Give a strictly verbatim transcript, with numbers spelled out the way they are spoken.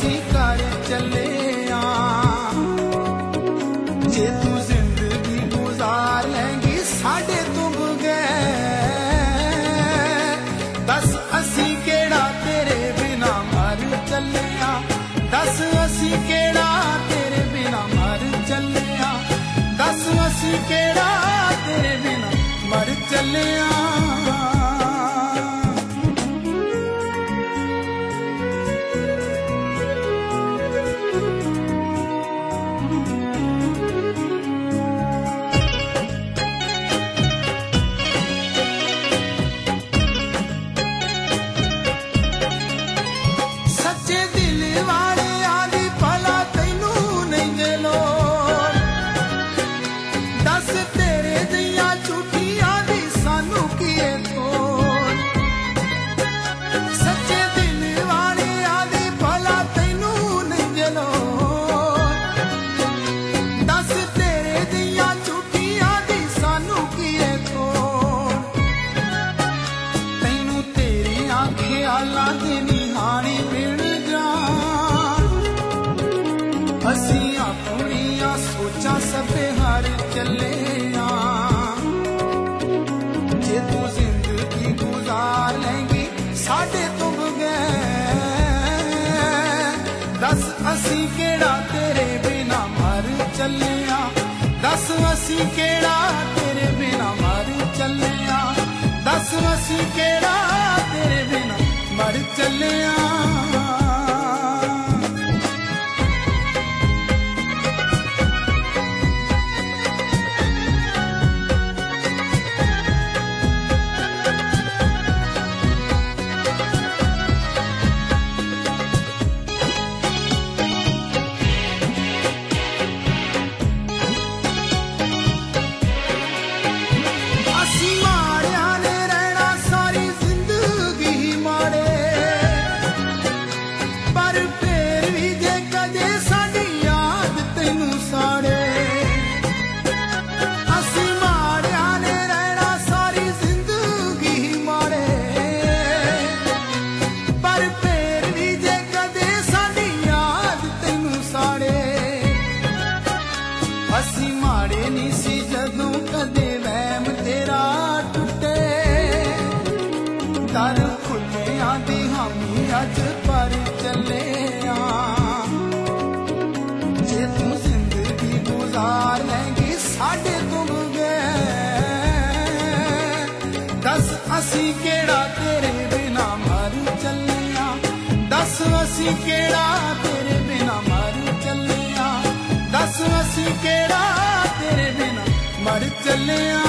असी कर चले आ। जे तू जिंदगी गुजार लेंगी साडे तो बगैर, दस असी केड़ा तेरे बिना मर चले आ। दस असी केड़ा तेरे बिना मर चले आ। दस असी केड़ा तेरे बिना मर चले आ। असी अपनिया सोचा सबे हार चले आ। जे तू जिंदगी गुजार लेंगी साडे तो बगैर, दस असी केड़ा तेरे बिना मर चले आ। दस असी केड़ा तेरे बिना मर चले आ। दस असी केड़ा तेरे बिना मर चले आ। असी माड़े नी सी जदों कदे वहम तेरा टुटे, दर खुले आंदी हामी अज पर चले आ। जे तू जिंदगी गुजार लेंगी साडे तो बगैर, दस असी केड़ा तेरे बिना मर चले आ। दस असी केड़ा तेरे बिना मर चले आ। दस असी केड़ा तेरे बिना मर चले आ।